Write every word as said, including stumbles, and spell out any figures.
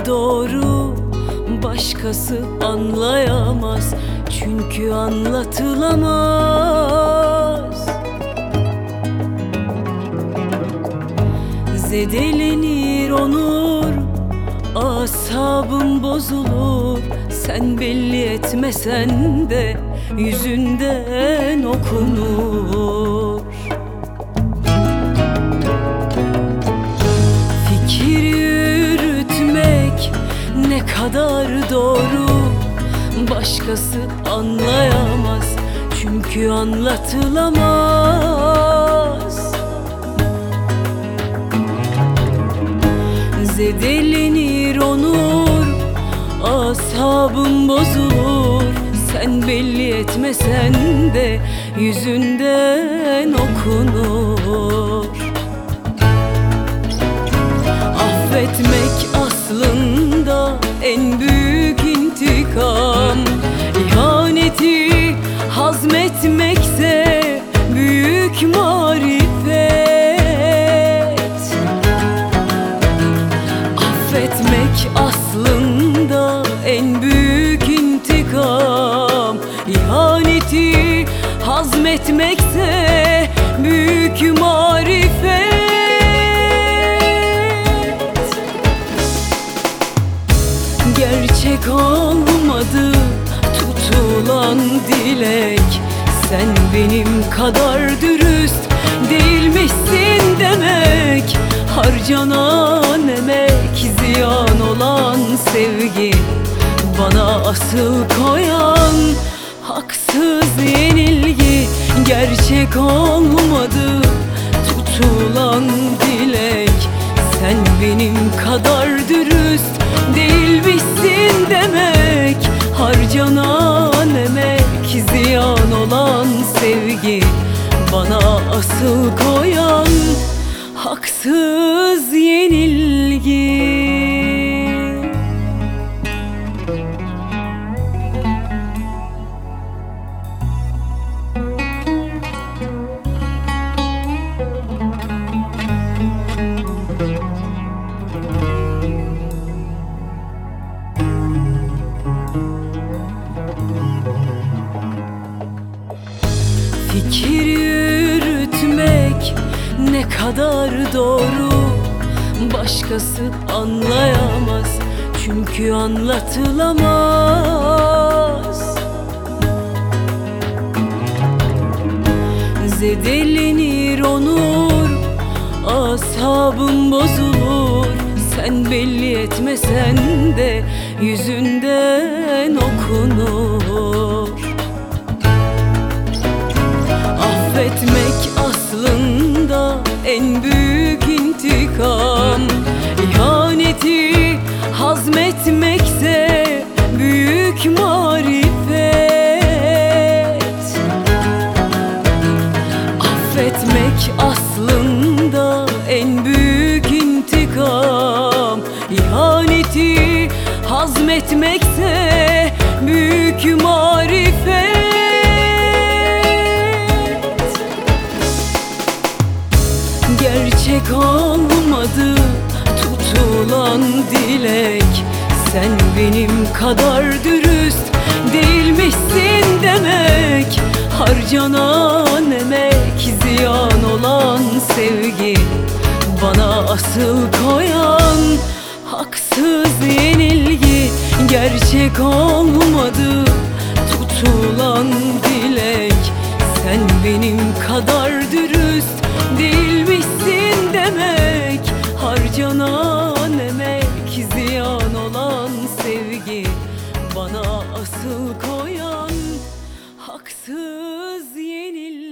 doğru başkası anlayamaz, çünkü anlatılamaz. Zedelenir onur, asabım bozulur. Sen belli etmesen de yüzünden okunur. Fikir yürütmek ne kadar doğru başkası anlayamaz, çünkü anlatılamaz. Zedelenir onur, asabım bozulur. Sen belli etmesen de yüzünden okunur. Affetmek aslında en büyük intikam. İhaneti hazmetmekse büyük marifet. Affetmek aslında en büyük intikam. İhaneti hazmetmekse büyük marifet. Gerçek olmadı tutulan dilek. Sen benim kadar dürüst değilmişsin demek. Harcanan emek, ziyan olan sevgi, bana asıl koyan haksız yenilgi. Gerçek olmadı tutulan dilek. Sen benim kadar dürüst değilmişsin demek. Harcanan emek, ziyan olan sevgi, bana asıl koyan haksız yenilgi. Fikir yürütmek ne kadar doğru başkası anlayamaz, çünkü anlatılamaz. Zedelenir onur, asabım bozulur. Sen belli etmesen de yüzünden okunur. Affetmek aslında en büyük intikam. İhaneti hazmetmekse büyük marifet. Affetmek aslında en büyük intikam. İhaneti hazmetmekse büyük marifet. Gerçek olmadı tutulan dilek. Sen benim kadar dürüst değilmişsin demek. Harcanan emek, ziyan olan sevgi, bana asıl koyan haksız yenilgi. Gerçek olmadı tutulan dilek. Sen benim kadar dürüst değilmişsin demek. Harcanan emek, ziyan olan sevgi, bana asıl koyan haksız yenilgi.